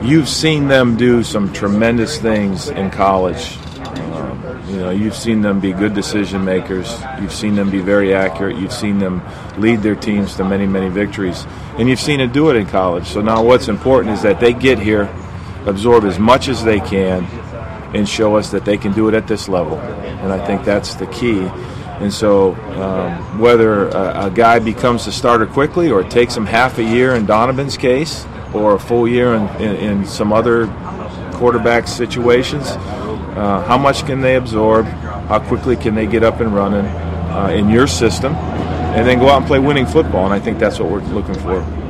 you've seen them do some tremendous things in college. You've seen them be good decision makers. You've seen them be very accurate. You've seen them lead their teams to many, many victories. And you've seen them do it in college. So now what's important is that they get here, absorb as much as they can, and show us that they can do it at this level. And I think that's the key. And so whether a guy becomes a starter quickly or it takes him half a year in Donovan's case or a full year in some other quarterback situations, how much can they absorb? How quickly can they get up and running in your system? And then go out and play winning football, and I think that's what we're looking for.